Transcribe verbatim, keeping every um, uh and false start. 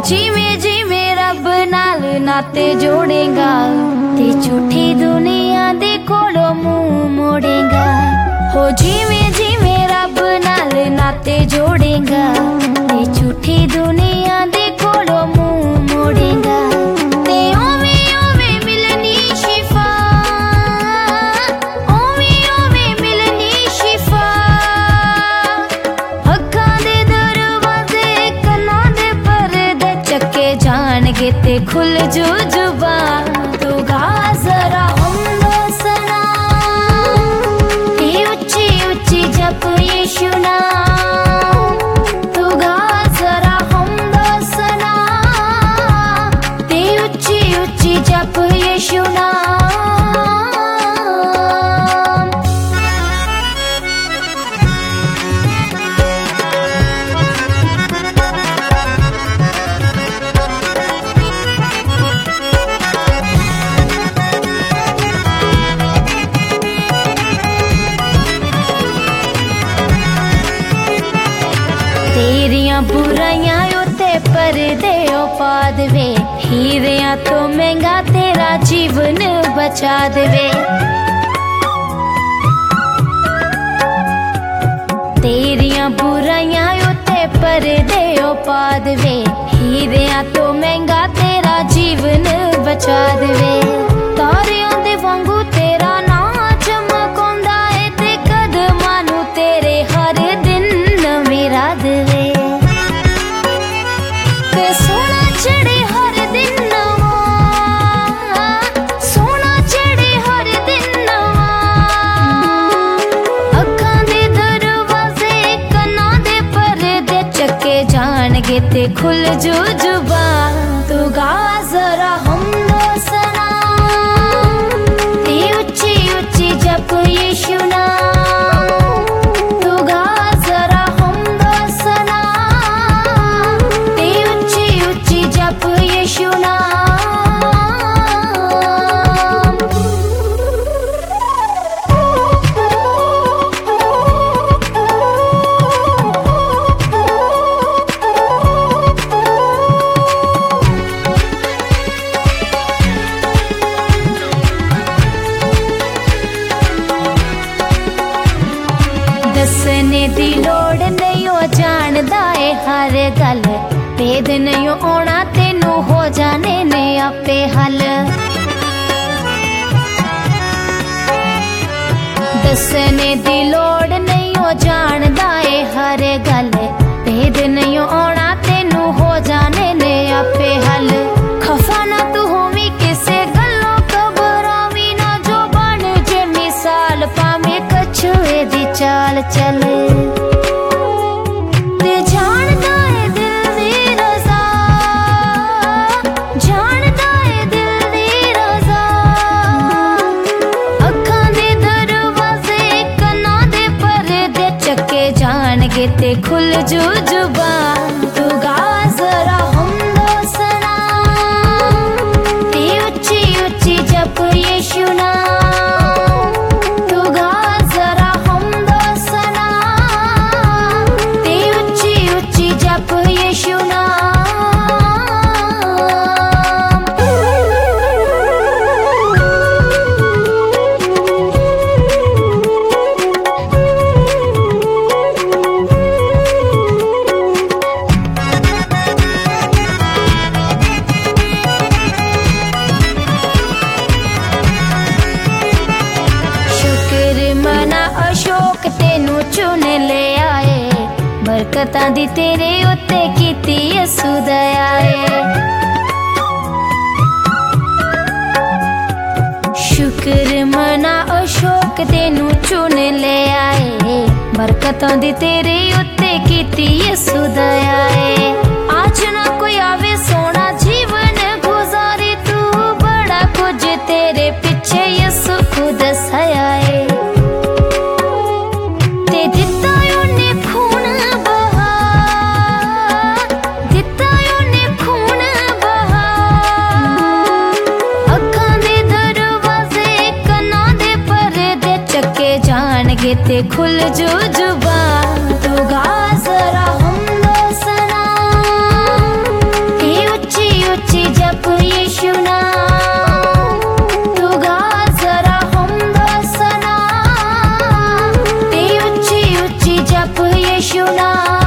जिमें जिमें रब नाल नाते जोड़ेगा ते झूठी दुनिया दे कोलों मुंह मोड़ेगा। हो जिमें जिमें रब नाल नाते जोड़ेगा ते झूठी दुनिया दे कोलों मुंह मोड़ेगा। ते ओवे ओवे मिलनी शिफा, ओवे ओवे मिलनी शिफा। अखां दे दरवाजे कन्नां दे परदे चक्के जाणगे ते खुल जो जुबान। तू गा जरा हमदो सना ते उच्ची उच्ची जप यीशु नाम। तू गा जरा हमदो सना ते उच्ची उच्ची जप यीशु नाम। तेरियां बुराइयां उत्ते परदे पा देवे, हीरियां तो महंगा तेरा जीवन बचा देवे। तेरियां बुराइयां उत्ते परदे पा देवे, हीरियां तो महंगा तेरा जीवन बचा देवे। तारियां दे वांगू तेरा नां चमकांदा है ते कदमां नू तेरे हर दिन नवेरा देवे। ते सोना चढ़े हर दिन नवा, सोना चढ़े हर दिन नवा। अखां दे दरवाजे कन्नां दे परदे चक्के जाणगे ते खुल जो जुबान। तू गा जरा हमदो सना ते उच्ची उच्ची जप यीशु नाम। तू गा जरा हमदो सना ते उच्ची उच्ची जप यीशु नाम। दसने दी लोड़ नहीं हो जानदा है हर गल, भेद नहीं होना तेनू हो जाने ने आपे हल। दसने दी लोड़ नहीं हो जानदा है हर गल, भेद नहीं होना तेनू हो जाने ने आपे हल। खफा ना तू होवी किसे गल्लों घबरावी ना, जो बन जे मिसाल पावे कछुए दी चाल चले। ते जानदा है दिल दी रज़ा, जानदा है दिल दी रज़ा। अखां दे दरवाजे कन्नां दे परदे चक्के जाणगे ते खुल जो जुबान। तू गा जरा हमदो सना ते उच्ची उच्ची जप यीशु नाम। तू गा जरा हमदो सना ते उच्ची उच्ची जप यीशु नाम। शुक्र मना अशोक तेनू चुन ले आए, बरकतां दी तेरे उत्ते कीती यसु दया है। शुक्र मना अशोक तेनू चुन ले आए, बरकतां दी तेरे उत्ते कीती यसु दया है। आज ना कोई आवे सोना जीवन गुजारे, तू बड़ा कुछ तेरे पीछे यसु खुद सया है। ते दिता ओने खून बहा, दिता ओने खून बहा। अखां दे दरवाजे कन्नां दे परदे चक्के जाणगे ते खुल जो जुबान। तू गा जरा हमदो सना ते यीशु नाम